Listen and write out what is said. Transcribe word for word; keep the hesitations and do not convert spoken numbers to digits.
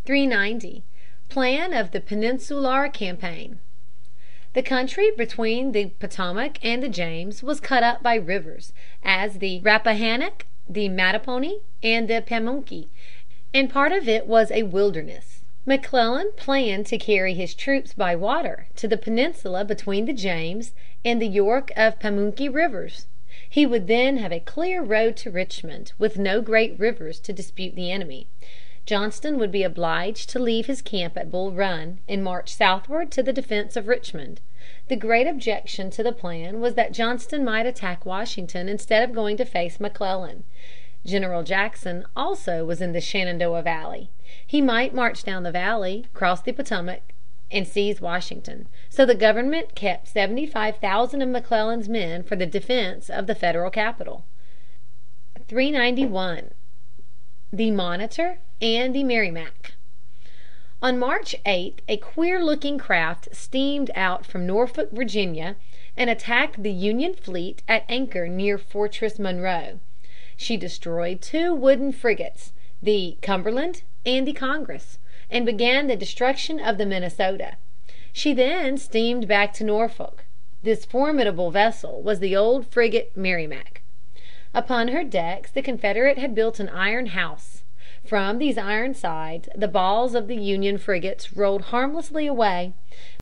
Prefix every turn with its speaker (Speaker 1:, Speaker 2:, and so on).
Speaker 1: three ninety. Plan of the Peninsular Campaign. The country between the Potomac and the James was cut up by rivers, as the Rappahannock, the Mattapony, and the Pamunkey, and part of it was a wilderness. McClellan planned to carry his troops by water to the peninsula between the James and the York and Pamunkey rivers. He would then have a clear road to Richmond, with no great rivers to dispute the enemy. Johnston would be obliged to leave his camp at Bull Run and march southward to the defense of Richmond. The great objection to the plan was that Johnston might attack Washington instead of going to face McClellan. General Jackson also was in the Shenandoah Valley. He might march down the valley, cross the Potomac, and seize Washington. So the government kept seventy-five thousand of McClellan's men for the defense of the Federal capital. three ninety-one. The Monitor and the Merrimac. On March eighth a queer-looking craft steamed out from Norfolk, Virginia, and attacked the Union fleet at anchor near Fortress Monroe. She destroyed two wooden frigates, the Cumberland and the Congress, and began the destruction of the Minnesota. She then steamed back to Norfolk. This formidable vessel was the old frigate Merrimac. Upon her decks the Confederate had built an iron house. From these iron sides the balls of the Union frigates rolled harmlessly away.